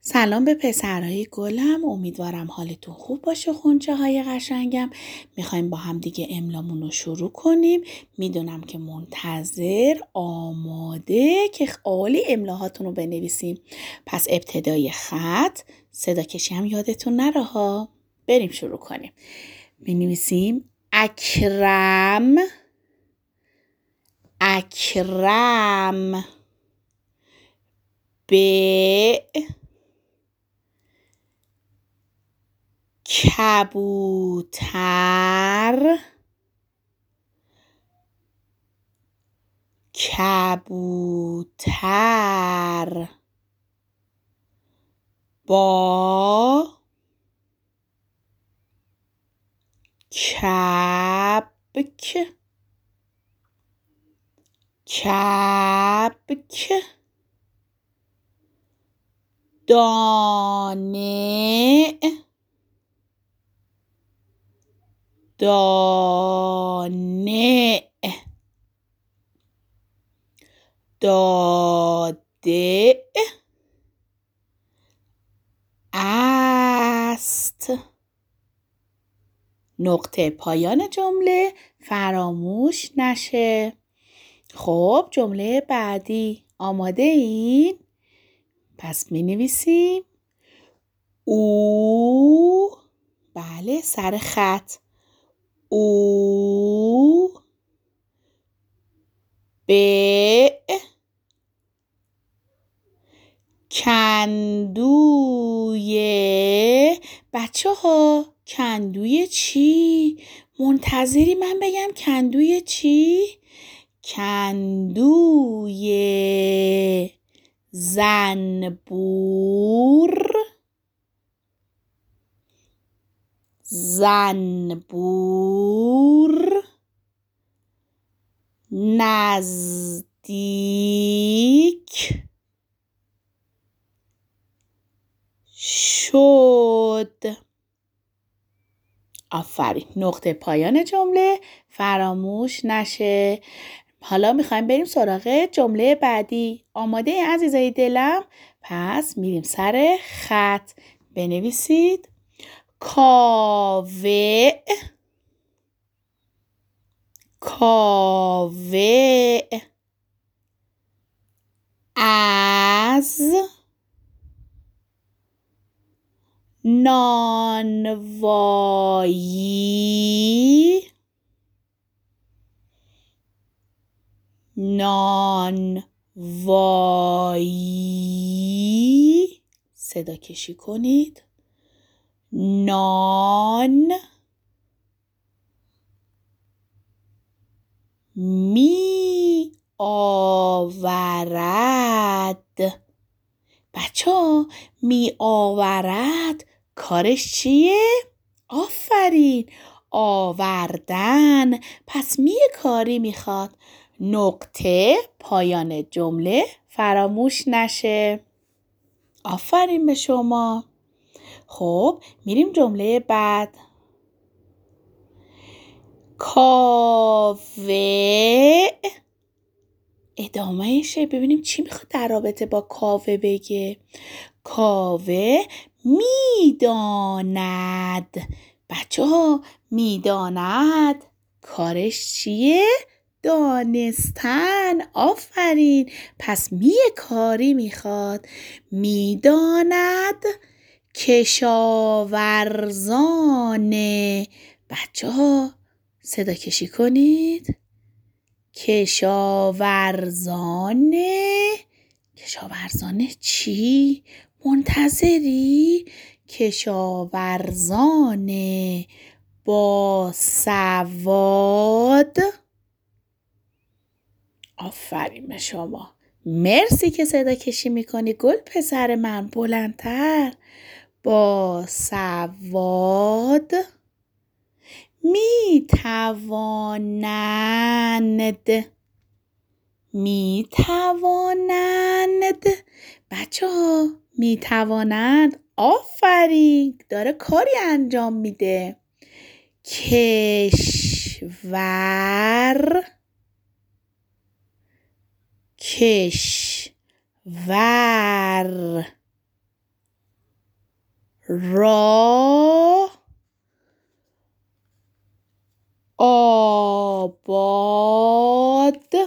سلام به پسرهای گلم. امیدوارم حالتون خوب باشه. خونچه های قشنگم، میخوایم با هم دیگه املامون رو شروع کنیم. میدونم که منتظر آماده که عالی املاهاتون رو بنویسیم. پس ابتدای خط صدا کشی هم یادتون نره ها. بریم شروع کنیم. بنویسیم اکرم، اکرم، ب کبوتر، کبوتر، با کبک، کبک، دانه، دانه، داده است. نقطه پایان جمله فراموش نشه. خب جمله بعدی آماده این؟ پس می نویسیم او، بله سر خط، او به کندوی. بچه ها کندوی چی؟ منتظری من بگم کندوی چی؟ کندوی زنبور، زنبور نزدیک شد. آفرین. نقطه پایان جمله فراموش نشه. حالا میخوایم بریم سراغ جمله بعدی. آماده عزیزای دلم؟ پس میریم سر خط. بنویسید کاوه، کاوه از نانوایی، نانوایی، صدا کشی کنید، نان می آورد. بچه ها می آورد کارش چیه؟ آفرین، آوردن. پس می کاری میخواد. نقطه پایان جمله فراموش نشه. آفرین به شما. خب میریم جمله بعد. کاوه، ادامهشه. ببینیم چی میخواد در رابطه با کاوه بگه. کاوه میداند. بچه ها میداند کارش چیه؟ دانستن. آفرین. پس کاری میخواد. میداند کشاورزانه. بچه ها صدا کشی کنید. کشاورزانه. کشاورزانه چی؟ منتظری؟ کشاورزانه با سواد. آفرین به شما. مرسی که صدا کشی میکنی گل پسر من. بلندتر. با سواد می توانند. می توانند. بچه ها می توانند. آفرین، داره کاری انجام میده. کشور، کشور را آباد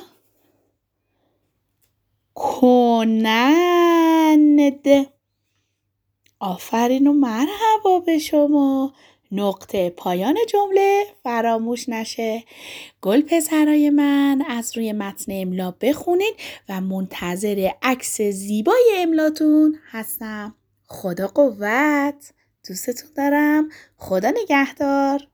کنند. آفرین و مرحبا به شما. نقطه پایان جمله فراموش نشه. گل پسرای من از روی متن املا بخونید و منتظر عکس زیبای املاتون هستم. خدا قوت. دوستتون دارم. خدا نگهدار.